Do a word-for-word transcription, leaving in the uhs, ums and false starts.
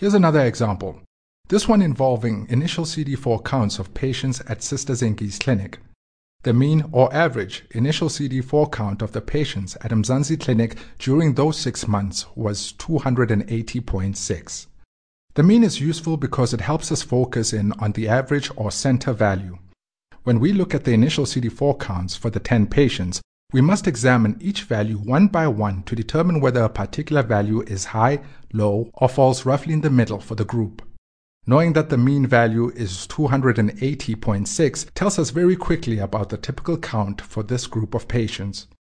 Here's another example, this one involving initial C D four counts of patients at Sister Zinki's clinic. The mean or average initial C D four count of the patients at Mzansi Clinic during those six months was two hundred eighty point six. The mean is useful because it helps us focus in on the average or center value. When we look at the initial C D four counts for the ten patients, we must examine each value one by one to determine whether a particular value is high, low, or falls roughly in the middle for the group. Knowing that the mean value is two hundred eighty point six tells us very quickly about the typical count for this group of patients.